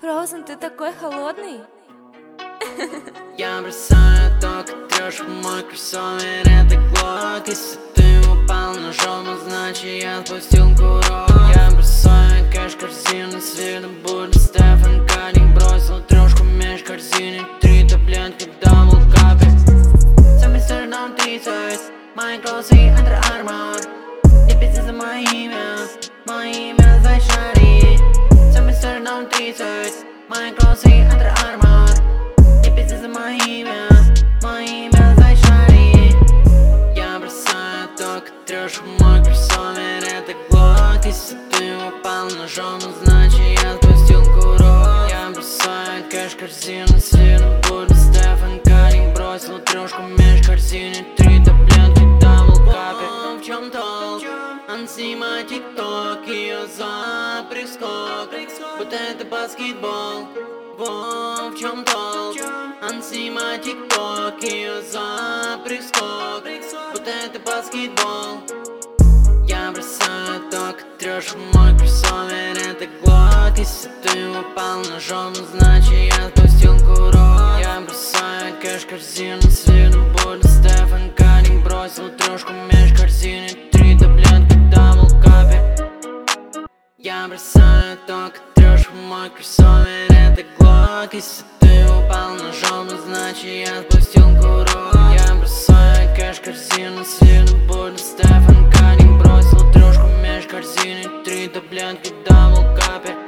Фроузен, ты такой холодный. Я бросаю только трешку, мой кроссовер это глок. Если ты упал на жопу, значит я спустил курок. Я бросаю кэш в корзину, с видом будто Стефан Карри. Бросил трешку меж корзины, 3 таблетки дабл капи. Сам мистер Даун 30, мои кроссы Under Armour. Не пизди за мое имя за шари. Сам мистер Даун 30, мои кроссы Under Armour. Не пизди за мое имя за шари. Я бросаю только трешку, мой кроссовер это глок. Если ты упал на жопу, значит я спустил курок. Я бросаю кэш в корзину, с видом будто Стефан Карри. Бросил трешку меж корзины, 3 таблетки дабл капи. В чем толк? Он снимает тикток, ее за прискок, будто это баскетбол. Во, в чем толк? Он снимает тикток, ее за прискок, будто это баскетбол. Я бросаю только трешку, мой кроссовер это глок. Если ты упал на жопу, значит я спустил курок. Я бросаю кэш в корзину, с видом будто Стефан Карри. Бросил трешку меж корзины, 3 таблетки дабл капи. Я бросаю только трешку, мой кроссовер это глок. Если ты упал на жопу, значит я спустил курок. Я бросаю кэш в корзину, с видом будто Стефан Карри. Бросил трешку меж корзины, 3 таблетки дабл капи.